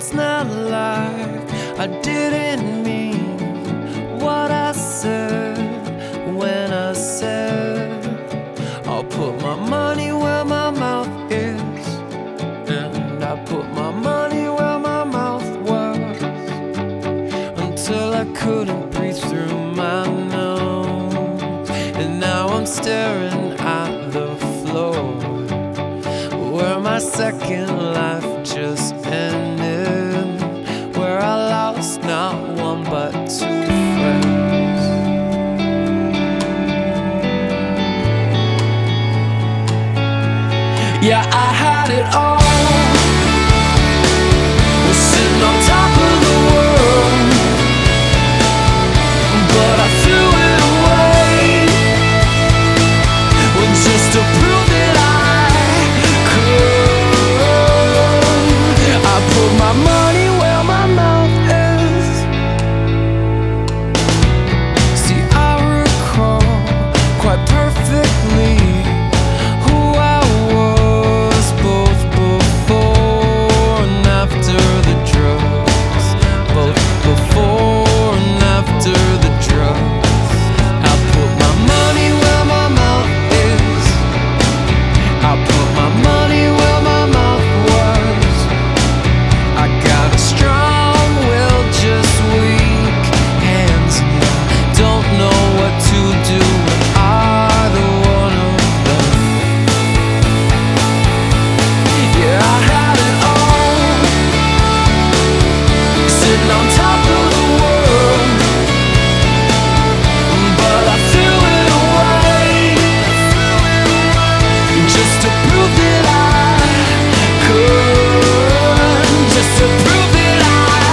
It's not like I didn't mean what I said when I said I'll put my money where my mouth is, and I put my money where my mouth was, until I couldn't breathe through my nose. And now I'm staring at the floor where my second life just ended, where I lost not one but two friends. Yeah, I had it all, was sitting on top of the world, but I threw it away, well, just to prove that I could. I put my money where my mouth is. See, I recall quite perfectly who I was, both before and after the drugs, both before and after the drugs. I put my money where my mouth is. I put my money where my mouth was. I got a strong will, just weak hands, and I don't know what to do when either one of them. Yeah, I had it all, sitting on top of the world, but I threw it away, just to prove that I could, just to prove that I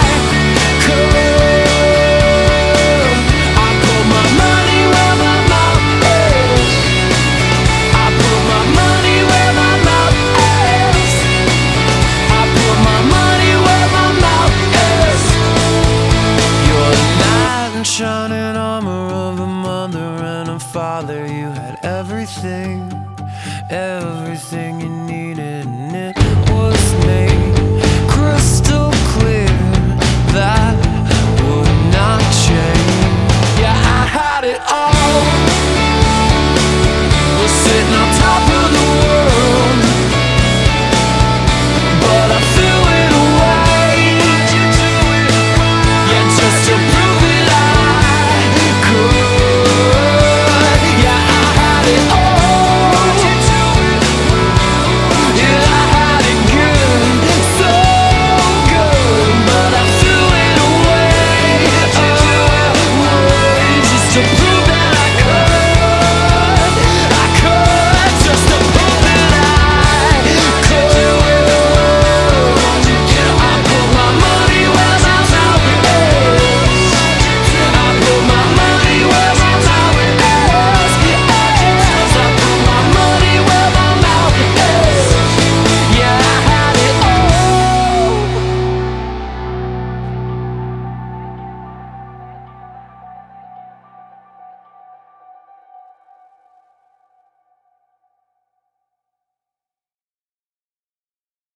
could. I put my money where my mouth is. I put my money where my mouth is. I put my money where my mouth is. You're the knight in shining armor of a mother and a father. You had everything, everything you needed.